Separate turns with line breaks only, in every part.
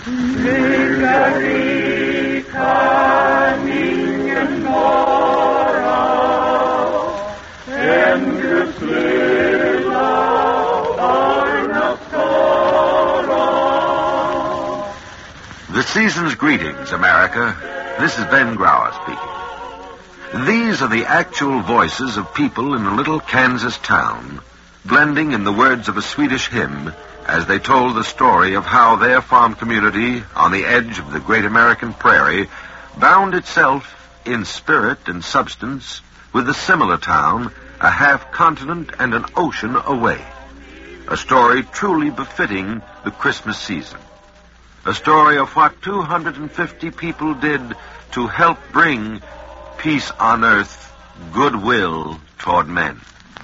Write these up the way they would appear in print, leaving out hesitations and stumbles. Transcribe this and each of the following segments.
Victory coming and morrow, endless little hour of sorrow.
The season's greetings, America. This is Ben Grauer speaking. These are the actual voices of people in a little Kansas town, blending in the words of a Swedish hymn as they told the story of how their farm community on the edge of the great American prairie bound itself in spirit and substance with a similar town a half-continent and an ocean away. A story truly befitting the Christmas season. A story of what 250 people did to help bring peace on earth, goodwill toward men.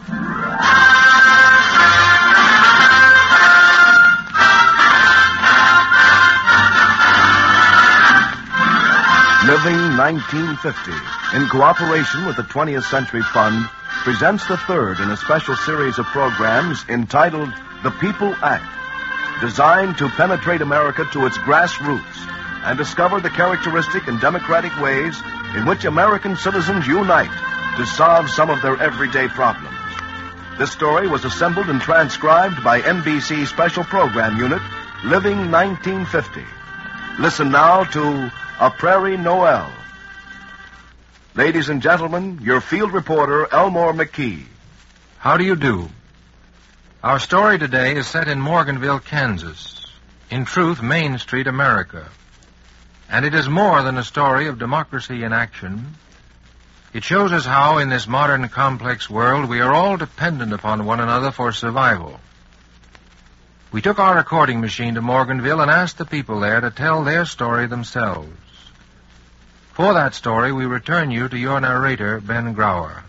Living 1950, in cooperation with the 20th Century Fund, presents the third in a special series of programs entitled The People Act, designed to penetrate America to its grassroots and discover the characteristic and democratic ways in which American citizens unite to solve some of their everyday problems. This story was assembled and transcribed by NBC Special Program Unit, Living 1950. Listen now to A Prairie Noel. Ladies and gentlemen, your field reporter, Elmore McKee.
How do you do? Our story today is set in Morganville, Kansas. In truth, Main Street, America. And it is more than a story of democracy in action. It shows us how, in this modern, complex world, we are all dependent upon one another for survival. We took our recording machine to Morganville and asked the people there to tell their story themselves. For that story, we return you to your narrator, Ben Grauer.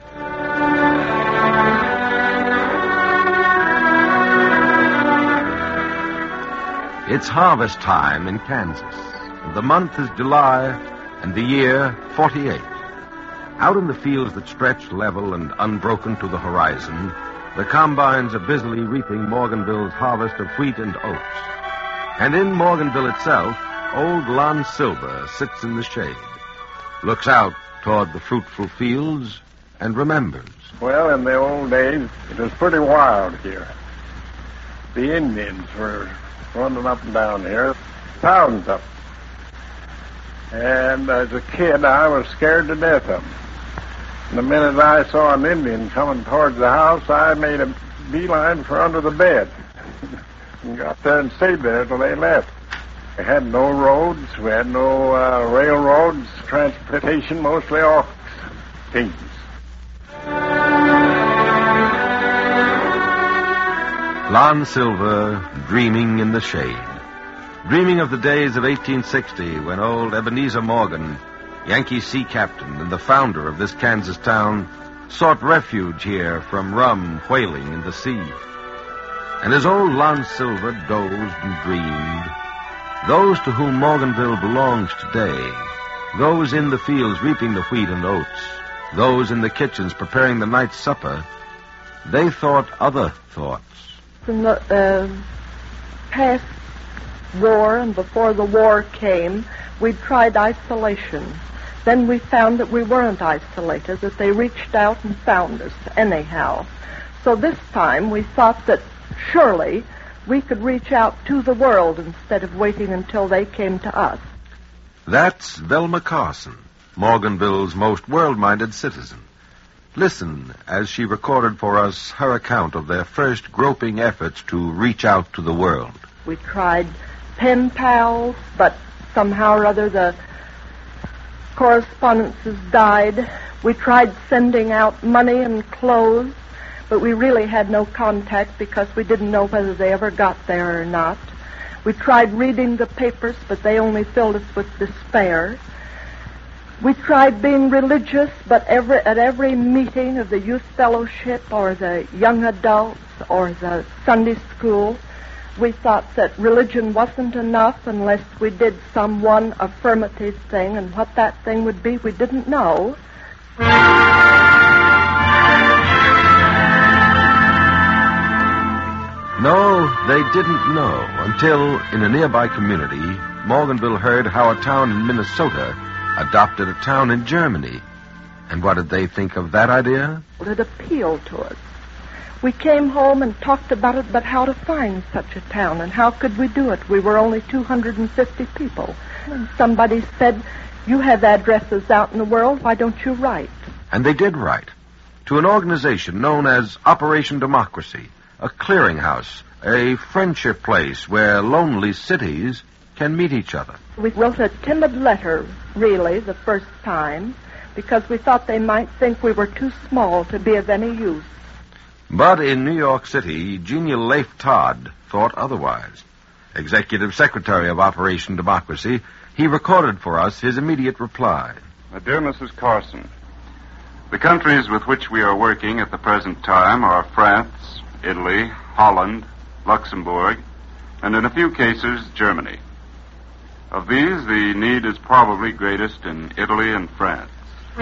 It's harvest time in Kansas. The month is July, and the year 48. Out in the fields that stretch level and unbroken to the horizon, the combines are busily reaping Morganville's harvest of wheat and oats. And in Morganville itself, old Lon Silver sits in the shade, looks out toward the fruitful fields, and remembers.
Well, in the old days, it was pretty wild here. The Indians were running up and down here, thousands of them. And as a kid, I was scared to death of them. And the minute I saw an Indian coming towards the house, I made a beeline for under the bed and got there and stayed there till they left. We had no roads, we had no railroads, transportation, mostly ox teams.
Lon Silver dreaming in the shade. Dreaming of the days of 1860 when old Ebenezer Morgan, Yankee sea captain and the founder of this Kansas town, sought refuge here from rum whaling in the sea. And as old Lon Silver dozed and dreamed, those to whom Morganville belongs today, those in the fields reaping the wheat and oats, those in the kitchens preparing the night's supper, they thought other thoughts.
In the past war and before the war came, we tried isolation. Then we found that we weren't isolated, that they reached out and found us anyhow. So this time we thought that surely we could reach out to the world instead of waiting until they came to us.
That's Velma Carson, Morganville's most world-minded citizen. Listen as she recorded for us her account of their first groping efforts to reach out to the world.
We tried pen pals, but somehow or other the correspondences died. We tried sending out money and clothes, but we really had no contact because we didn't know whether they ever got there or not. We tried reading the papers, but they only filled us with despair. We tried being religious, but at every meeting of the youth fellowship or the young adults or the Sunday school, we thought that religion wasn't enough unless we did some one affirmative thing, and what that thing would be, we didn't know.
No, they didn't know until, in a nearby community, Morganville heard how a town in Minnesota adopted a town in Germany. And what did they think of that idea?
It appealed to us. We came home and talked about it, but how to find such a town and how could we do it? We were only 250 people. And somebody said, "You have addresses out in the world, why don't you write?"
And they did write to an organization known as Operation Democracy, a clearinghouse, a friendship place where lonely cities can meet each other.
We wrote a timid letter, really, the first time, because we thought they might think we were too small to be of any use.
But in New York City, genial Leif Todd thought otherwise. Executive Secretary of Operation Democracy, he recorded for us his immediate reply.
Dear Mrs. Carson, the countries with which we are working at the present time are France, Italy, Holland, Luxembourg, and in a few cases, Germany. Of these, the need is probably greatest in Italy and France.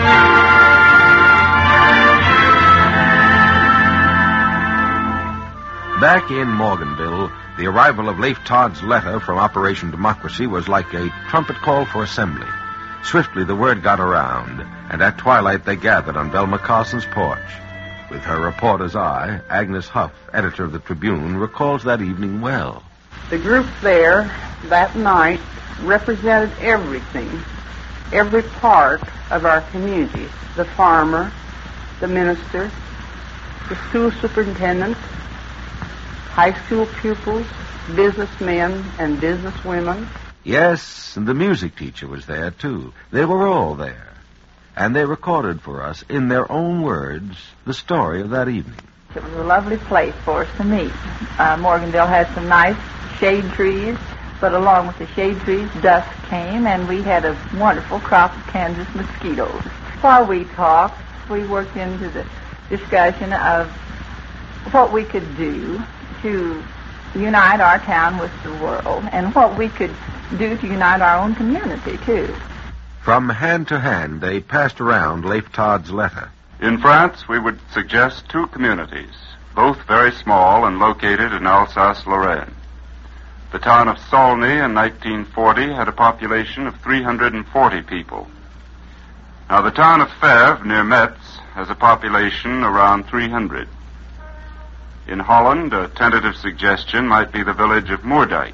Back in Morganville, the arrival of Leif Todd's letter from Operation Democracy was like a trumpet call for assembly. Swiftly the word got around, and at twilight they gathered on Velma Carson's porch. With her reporter's eye, Agnes Huff, editor of the Tribune, recalls that evening well.
The group there that night represented everything, every part of our community. The farmer, the minister, the school superintendent, high school pupils, businessmen and businesswomen.
Yes, and the music teacher was there, too. They were all there. And they recorded for us, in their own words, the story of that evening.
It was a lovely place for us to meet. Morganville had some nice shade trees, but along with the shade trees, dusk came, and we had a wonderful crop of Kansas mosquitoes. While we talked, we worked into the discussion of what we could do to unite our town with the world, and what we could do to unite our own community, too.
From hand to hand, they passed around Leif Todd's letter.
In France, we would suggest two communities, both very small and located in Alsace-Lorraine. The town of Saulny in 1940 had a population of 340 people. Now, the town of Fèvre, near Metz, has a population around 300. In Holland, a tentative suggestion might be the village of Moerdijk.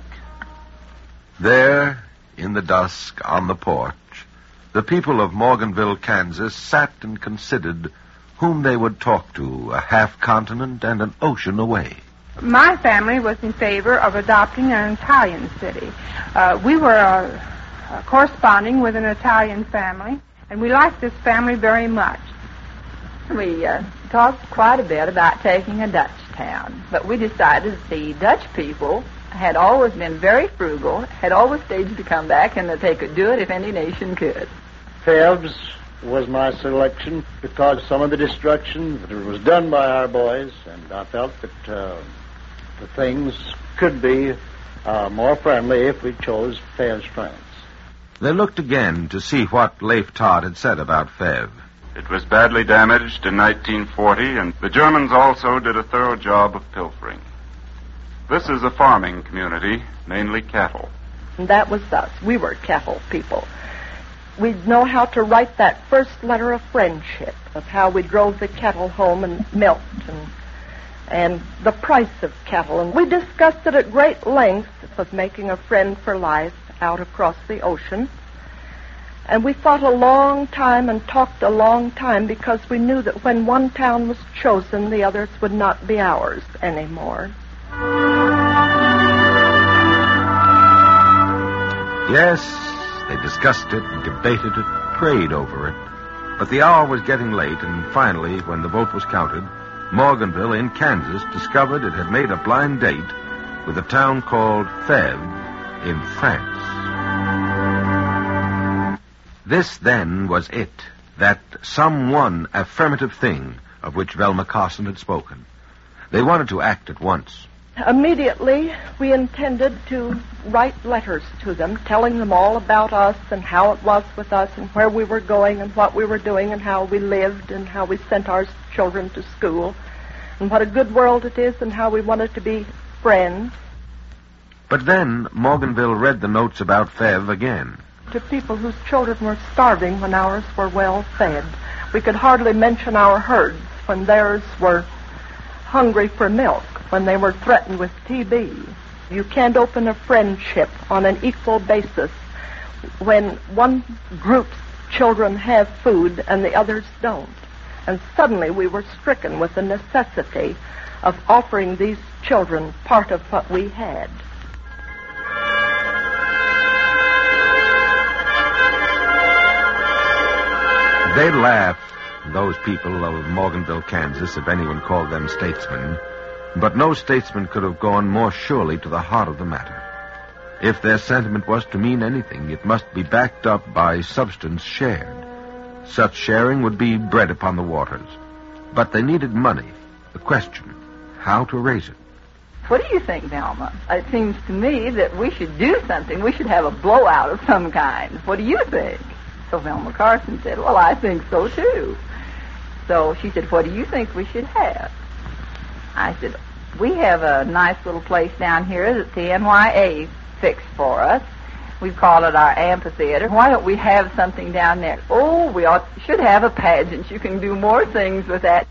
There, in the dusk, on the porch, the people of Morganville, Kansas, sat and considered whom they would talk to a half-continent and an ocean away.
My family was in favor of adopting an Italian city. We were corresponding with an Italian family, and we liked this family very much.
We talked quite a bit about taking a Dutch town, but we decided that the Dutch people had always been very frugal, had always staged to come back, and that they could do it if any nation could.
Fèvre was my selection because some of the destruction that was done by our boys, and I felt that the things could be more friendly if we chose Fèvre's France.
They looked again to see what Leif Todd had said about Fèvre.
It was badly damaged in 1940, and the Germans also did a thorough job of pilfering. This is a farming community, mainly cattle.
And that was us. We were cattle people. We'd know how to write that first letter of friendship, of how we drove the cattle home and milked, and the price of cattle. And we discussed it at great length of making a friend for life out across the ocean. And we fought a long time and talked a long time because we knew that when one town was chosen, the others would not be ours anymore.
Yes, they discussed it and debated it, prayed over it. But the hour was getting late, and finally, when the vote was counted, Morganville in Kansas discovered it had made a blind date with a town called Fèvre in France. This, then, was it, that some one affirmative thing of which Velma Carson had spoken. They wanted to act at once.
Immediately, we intended to write letters to them, telling them all about us and how it was with us and where we were going and what we were doing and how we lived and how we sent our children to school and what a good world it is and how we wanted to be friends.
But then Morganville read the notes about Fev again.
To people whose children were starving when ours were well fed. We could hardly mention our herds when theirs were hungry for milk, when they were threatened with TB. You can't open a friendship on an equal basis when one group's children have food and the others don't. And suddenly we were stricken with the necessity of offering these children part of what we had.
They'd laugh, those people of Morganville, Kansas, if anyone called them statesmen. But no statesman could have gone more surely to the heart of the matter. If their sentiment was to mean anything, it must be backed up by substance shared. Such sharing would be bread upon the waters. But they needed money. The question, how to raise it?
What do you think, Velma? It seems to me that we should do something. We should have a blowout of some kind. What do you think? So Velma Carson said, well, I think so, too. So she said, what do you think we should have? I said, we have a nice little place down here that the NYA fixed for us. We call it our amphitheater. Why don't we have something down there? Oh, we should have a pageant. You can do more things with that.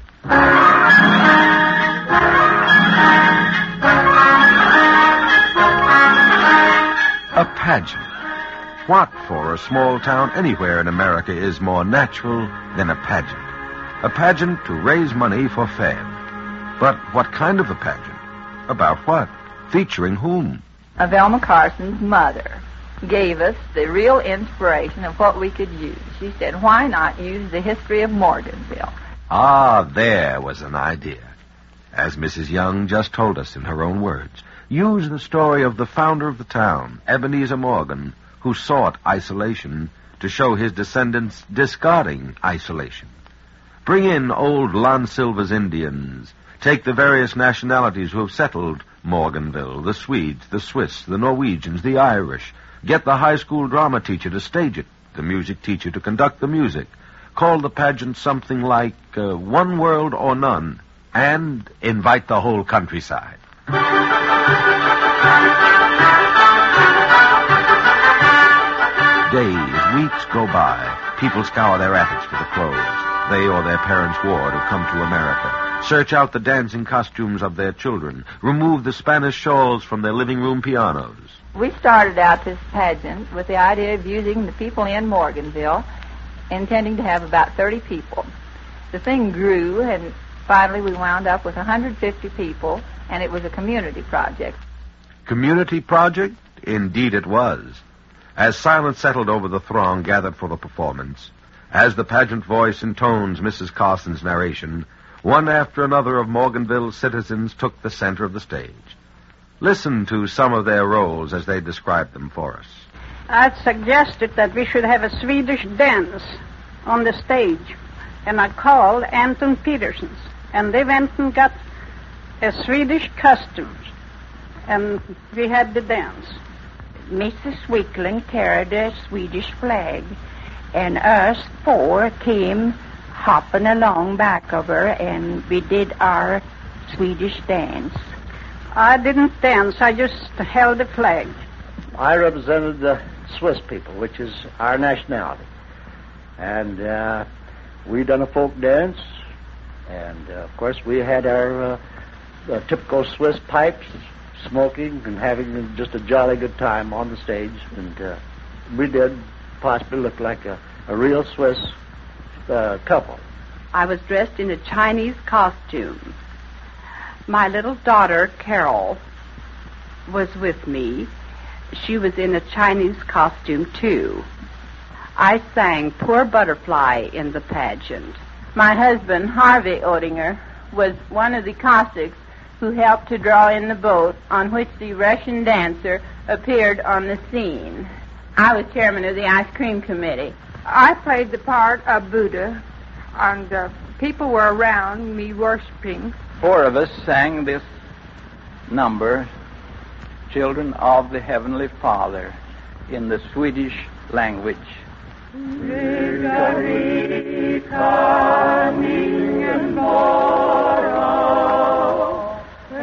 A pageant. What, for a small town anywhere in America, is more natural than a pageant? A pageant to raise money for Fab. But what kind of a pageant? About what? Featuring whom?
Velma Carson's mother gave us the real inspiration of what we could use. She said, why not use the history of Morganville?
Ah, there was an idea. As Mrs. Young just told us in her own words, use the story of the founder of the town, Ebenezer Morgan, who sought isolation to show his descendants discarding isolation. Bring in old Lon Silva's Indians. Take the various nationalities who have settled Morganville, the Swedes, the Swiss, the Norwegians, the Irish. Get the high school drama teacher to stage it, the music teacher to conduct the music. Call the pageant something like One World or None, and invite the whole countryside. Days, weeks go by. People scour their attics for the clothes they or their parents wore to come to America. Search out the dancing costumes of their children. Remove the Spanish shawls from their living room pianos.
We started out this pageant with the idea of using the people in Morganville, intending to have about 30 people. The thing grew, and finally we wound up with 150 people, and it was a community project.
Community project? Indeed it was. As silence settled over the throng gathered for the performance, as the pageant voice intones Mrs. Carson's narration, one after another of Morganville's citizens took the center of the stage. Listen to some of their roles as they described them for us.
I suggested that we should have a Swedish dance on the stage, and I called Anton Petersons, and they went and got a Swedish costume, and we had the dance.
Mrs. Wickland carried a Swedish flag, and us four came hopping along back of her, and we did our Swedish dance.
I didn't dance, I just held the flag.
I represented the Swiss people, which is our nationality. And we done a folk dance, and of course we had our typical Swiss pipes, smoking and having just a jolly good time on the stage. And we did possibly look like a real Swiss couple.
I was dressed in a Chinese costume. My little daughter, Carol, was with me. She was in a Chinese costume, too. I sang Poor Butterfly in the pageant.
My husband, Harvey Oettinger, was one of the Cossacks who helped to draw in the boat on which the Russian dancer appeared on the scene. I was chairman of the ice cream committee.
I played the part of Buddha, and people were around me worshiping.
Four of us sang this number, Children of the Heavenly Father, in the Swedish language.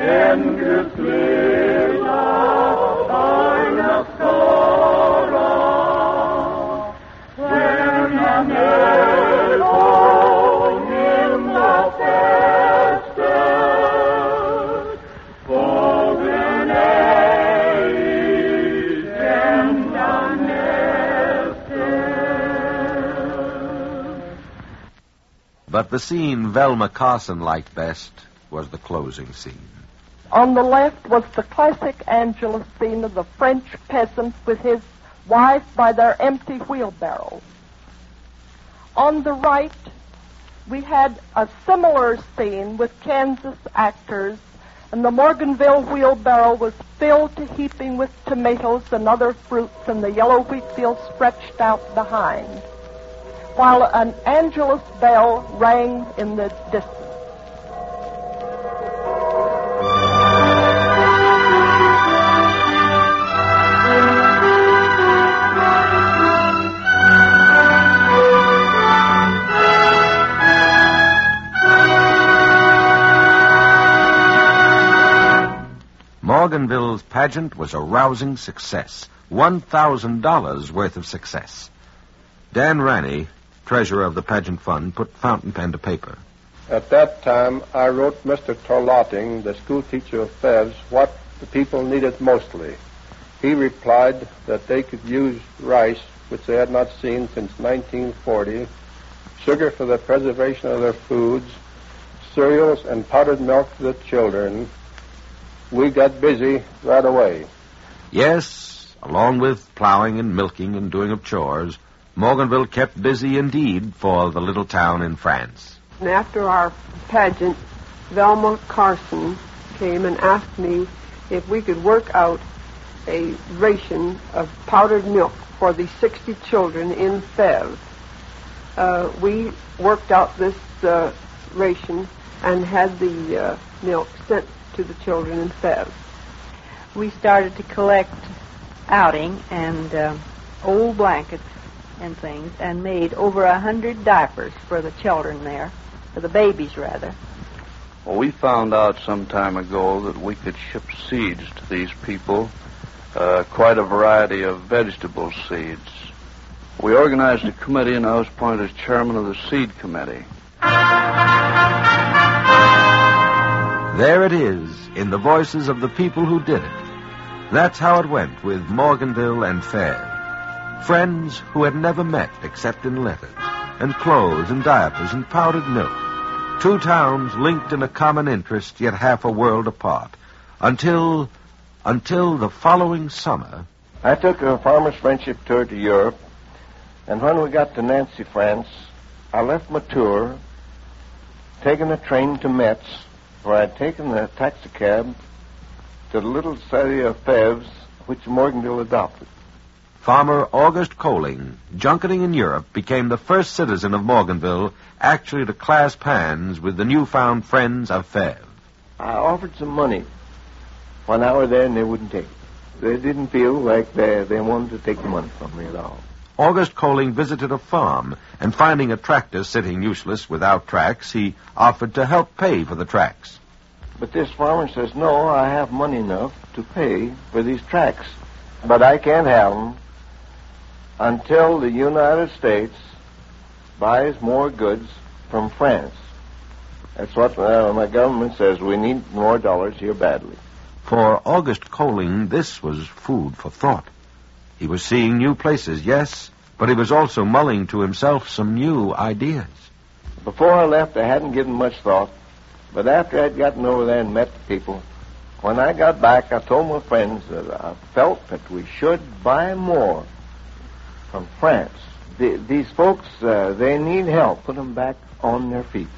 But the scene Velma Carson liked best was the closing scene.
On the left was the classic Angelus scene of the French peasant with his wife by their empty wheelbarrows. On the right, we had a similar scene with Kansas actors, and the Morganville wheelbarrow was filled to heaping with tomatoes and other fruits, and the yellow wheat field stretched out behind, while an Angelus bell rang in the distance.
Morganville's pageant was a rousing success. $1,000 worth of success. Dan Ranney, treasurer of the pageant fund, put fountain pen to paper.
At that time, I wrote Mr. Torlotting, the school teacher of Fez, what the people needed mostly. He replied that they could use rice, which they had not seen since 1940, sugar for the preservation of their foods, cereals and powdered milk for the children. We got busy right away.
Yes, along with plowing and milking and doing of chores, Morganville kept busy indeed for the little town in France.
And after our pageant, Velma Carson came and asked me if we could work out a ration of powdered milk for the 60 children in Fez. We worked out this ration and had the milk sent to the children in Fez.
We started to collect outing and old blankets and things, and made over 100 diapers for the children there, for the babies rather.
Well, we found out some time ago that we could ship seeds to these people, quite a variety of vegetable seeds. We organized a committee, and I was appointed as chairman of the seed committee.
There it is, in the voices of the people who did it. That's how it went with Morganville and Fez. Friends who had never met except in letters, and clothes and diapers and powdered milk. Two towns linked in a common interest, yet half a world apart. Until the following summer.
I took a farmer's friendship tour to Europe, and when we got to Nancy, France, I left my tour, taking a train to Metz, where I'd taken a taxicab to the little city of Fez, which Morganville adopted.
Farmer August Coling, junketing in Europe, became the first citizen of Morganville actually to clasp hands with the newfound friends of Fez.
I offered some money when I was there, and they wouldn't take it. They didn't feel like they wanted to take the money from me at all.
August Coling visited a farm, and finding a tractor sitting useless without tracks, he offered to help pay for the tracks.
But this farmer says, no, I have money enough to pay for these tracks, but I can't have them until the United States buys more goods from France. That's what my government says. We need more dollars here badly.
For August Coling, this was food for thought. He was seeing new places, yes, but he was also mulling to himself some new ideas.
Before I left, I hadn't given much thought, but after I'd gotten over there and met the people, when I got back, I told my friends that I felt that we should buy more from France. These folks, they need help. Put them back on their feet.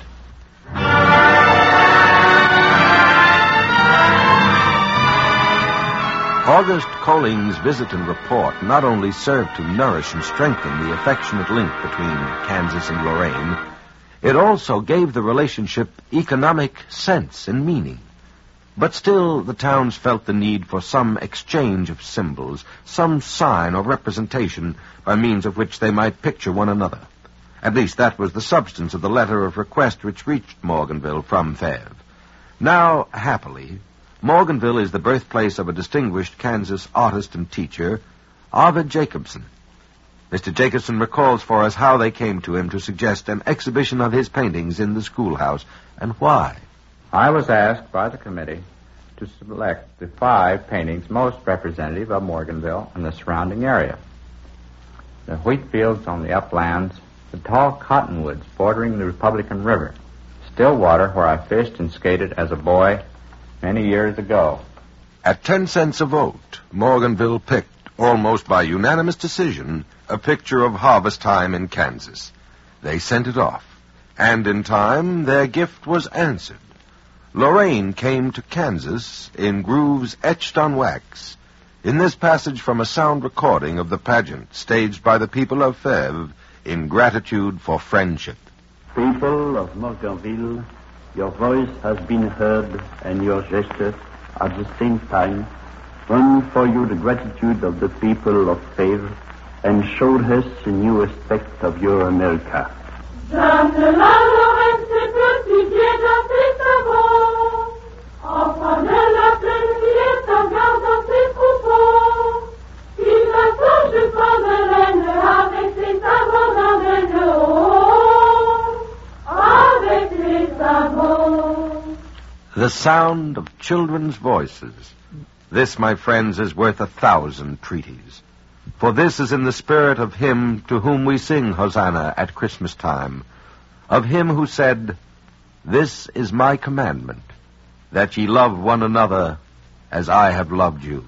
August Coling's visit and report not only served to nourish and strengthen the affectionate link between Kansas and Lorraine, it also gave the relationship economic sense and meaning. But still, the towns felt the need for some exchange of symbols, some sign or representation by means of which they might picture one another. At least that was the substance of the letter of request which reached Morganville from Fez. Now, happily, Morganville is the birthplace of a distinguished Kansas artist and teacher, Arvid Jacobson. Mr. Jacobson recalls for us how they came to him to suggest an exhibition of his paintings in the schoolhouse, and why.
I was asked by the committee to select the 5 paintings most representative of Morganville and the surrounding area. The wheat fields on the uplands, the tall cottonwoods bordering the Republican River, Stillwater, where I fished and skated as a boy many years ago.
At 10 cents a vote, Morganville picked, almost by unanimous decision, a picture of harvest time in Kansas. They sent it off, and in time their gift was answered. Lorraine came to Kansas in grooves etched on wax. In this passage from a sound recording of the pageant staged by the people of Fèvre in gratitude for friendship.
People of Morganville, your voice has been heard and your gestures at the same time won for you the gratitude of the people of Fèvre and showed us a new aspect of your America.
The sound of children's voices. This, my friends, is worth 1,000 treaties. For this is in the spirit of him to whom we sing Hosanna at Christmas time, of him who said, "This is my commandment, that ye love one another as I have loved you."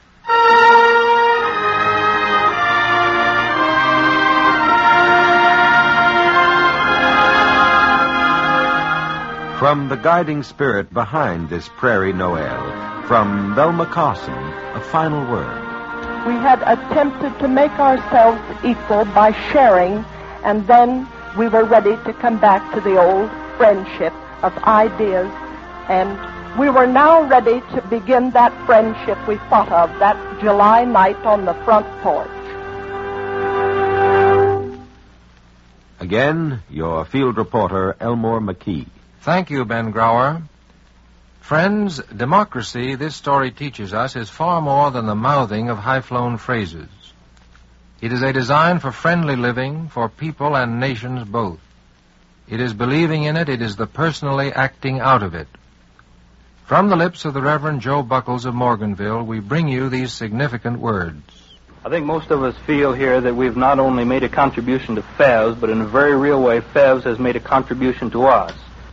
From the guiding spirit behind this Prairie Noel, from Velma Carson, a final word.
We had attempted to make ourselves equal by sharing, and then we were ready to come back to the old friendship of ideas, and we were now ready to begin that friendship we thought of that July night on the front porch.
Again, your field reporter, Elmore McKee.
Thank you, Ben Grauer. Friends, democracy, this story teaches us, is far more than the mouthing of high-flown phrases. It is a design for friendly living, for people and nations both. It is believing in it, it is the personally acting out of it. From the lips of the Reverend Joe Buckles of Morganville, we bring you these significant words.
I think most of us feel here that we've not only made a contribution to FEVS, but in a very real way, FEVS has made a contribution to us.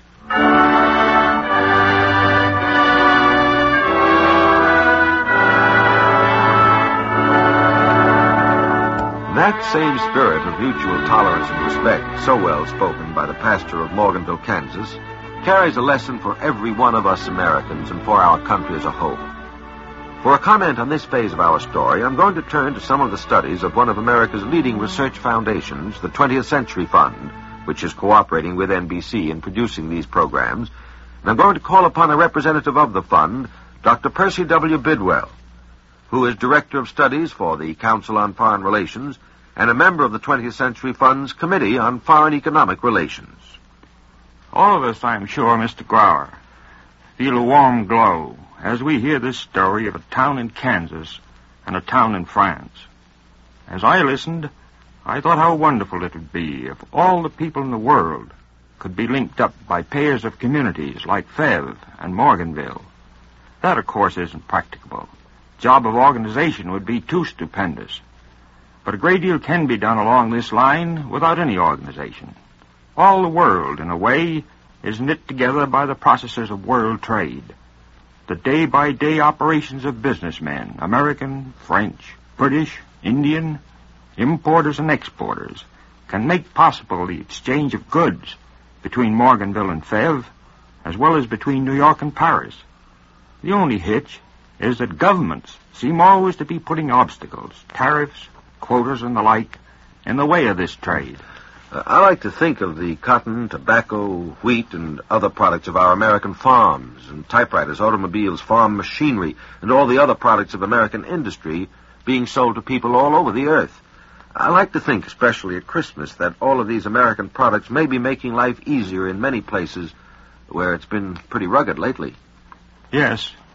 That same spirit of mutual tolerance and respect, so well spoken by the pastor of Morganville, Kansas, carries a lesson for every one of us Americans and for our country as a whole. For a comment on this phase of our story, I'm going to turn to some of the studies of one of America's leading research foundations, the 20th Century Fund, which is cooperating with NBC in producing these programs. And I'm going to call upon a representative of the fund, Dr. Percy W. Bidwell, who is Director of Studies for the Council on Foreign Relations and a member of the 20th Century Fund's Committee on Foreign Economic Relations.
All of us, I'm sure, Mr. Grauer, feel a warm glow as we hear this story of a town in Kansas and a town in France. As I listened, I thought how wonderful it would be if all the people in the world could be linked up by pairs of communities like Fèvre and Morganville. That, of course, isn't practicable. Job of organization would be too stupendous. But a great deal can be done along this line without any organization. All the world, in a way, is knit together by the processes of world trade. The day-by-day operations of businessmen, American, French, British, Indian, importers and exporters, can make possible the exchange of goods between Morganville and Fèvre, as well as between New York and Paris. The only hitch is that governments seem always to be putting obstacles, tariffs, quotas, and the like, in the way of this trade.
I like to think of the cotton, tobacco, wheat, and other products of our American farms, and typewriters, automobiles, farm machinery, and all the other products of American industry being sold to people all over the earth. I like to think, especially at Christmas, that all of these American products may be making life easier in many places where it's been pretty rugged lately.
Yes,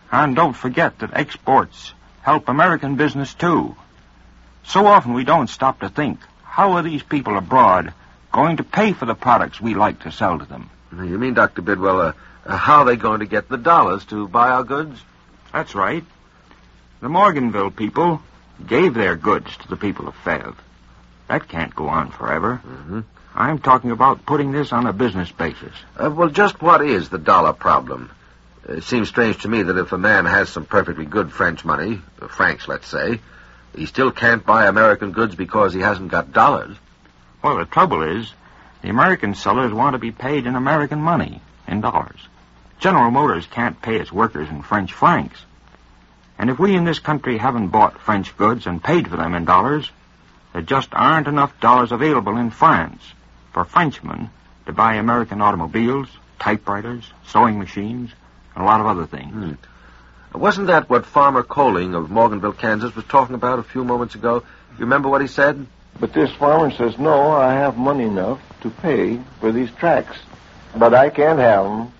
And don't forget that exports help American business, too. So often we don't stop to think, how are these people abroad going to pay for the products we like to sell to them?
You mean, Dr. Bidwell, how are they going to get the dollars to buy our goods?
That's right. The Morganville people gave their goods to the people of Fèvre. That can't go on forever.
Mm-hmm.
I'm talking about putting this on a business basis.
Well, just what is the dollar problem? It seems strange to me that if a man has some perfectly good French money, francs, let's say, he still can't buy American goods because he hasn't got dollars.
Well, the trouble is, the American sellers want to be paid in American money, in dollars. General Motors can't pay its workers in French francs. And if we in this country haven't bought French goods and paid for them in dollars, there just aren't enough dollars available in France for Frenchmen to buy American automobiles, typewriters, sewing machines, and a lot of other things.
Wasn't that what Farmer Coling of Morganville, Kansas was talking about a few moments ago? You remember what he said?
But this farmer says, no, I have money enough to pay for these tracks, but I can't have them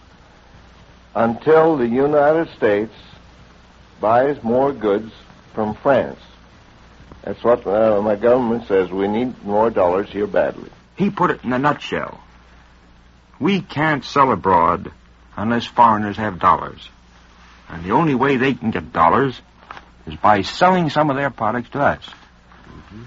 until the United States buys more goods from France. That's what my government says. We need more dollars here badly.
He put it in a nutshell. We can't sell abroad unless foreigners have dollars. And the only way they can get dollars is by selling some of their products to us.
Mm-hmm.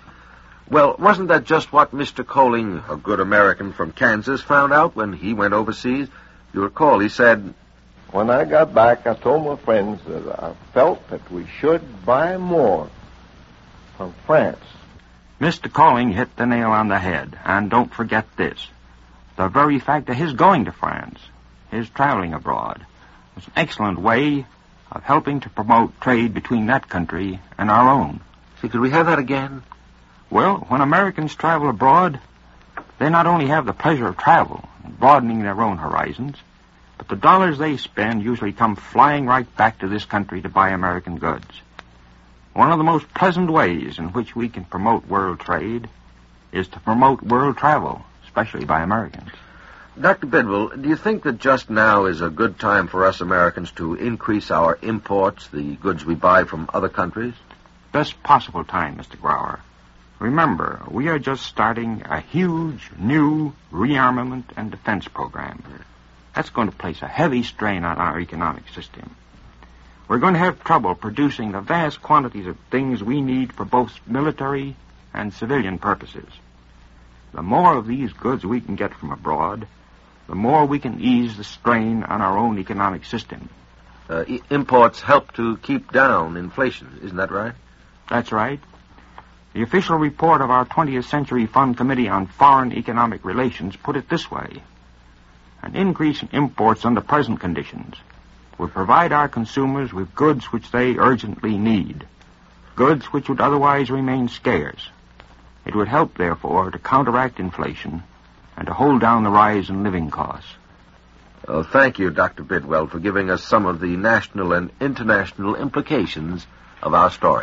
Well, wasn't that just what Mr. Coling, a good American from Kansas, found out when he went overseas? You recall, he said,
when I got back, I told my friends that I felt that we should buy more from France.
Mr. Coling hit the nail on the head. And don't forget this. The very fact of his going to France, his traveling abroad, was an excellent way of helping to promote trade between that country and our own.
See, could we have that again?
Well, when Americans travel abroad, they not only have the pleasure of travel and broadening their own horizons, but the dollars they spend usually come flying right back to this country to buy American goods. One of the most pleasant ways in which we can promote world trade is to promote world travel, especially by Americans.
Dr. Bidwell, do you think that just now is a good time for us Americans to increase our imports, the goods we buy from other countries?
Best possible time, Mr. Grauer. Remember, we are just starting a huge, new rearmament and defense program. That's going to place a heavy strain on our economic system. We're going to have trouble producing the vast quantities of things we need for both military and civilian purposes. The more of these goods we can get from abroad, the more we can ease the strain on our own economic system.
Imports help to keep down inflation, isn't that right?
That's right. The official report of our 20th Century Fund Committee on Foreign Economic Relations put it this way. An increase in imports under present conditions will provide our consumers with goods which they urgently need, goods which would otherwise remain scarce. It would help, therefore, to counteract inflation and to hold down the rise in living costs.
Oh, thank you, Dr. Bidwell, for giving us some of the national and international implications of our story.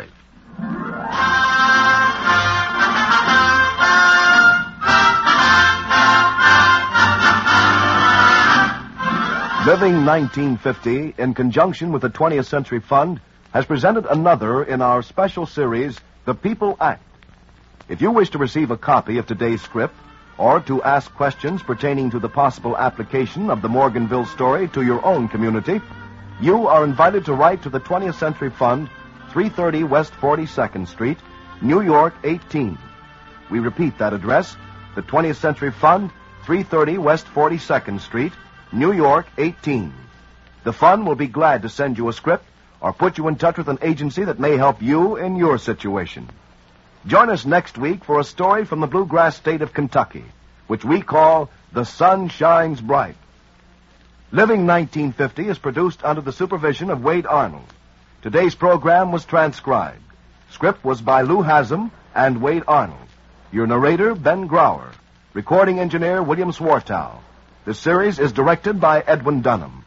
Living 1950, in conjunction with the 20th Century Fund, has presented another in our special series, The People Act. If you wish to receive a copy of today's script, or to ask questions pertaining to the possible application of the Morganville story to your own community, you are invited to write to the 20th Century Fund, 330 West 42nd Street, New York 18. We repeat that address, the 20th Century Fund, 330 West 42nd Street, New York 18. The Fund will be glad to send you a script or put you in touch with an agency that may help you in your situation. Join us next week for a story from the bluegrass state of Kentucky, which we call The Sun Shines Bright. Living 1950 is produced under the supervision of Wade Arnold. Today's program was transcribed. Script was by Lou Haslam and Wade Arnold. Your narrator, Ben Grauer. Recording engineer, William Swartow. The series is directed by Edwin Dunham.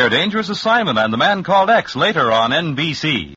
hear Dangerous Assignment and The Man Called X later on NBC.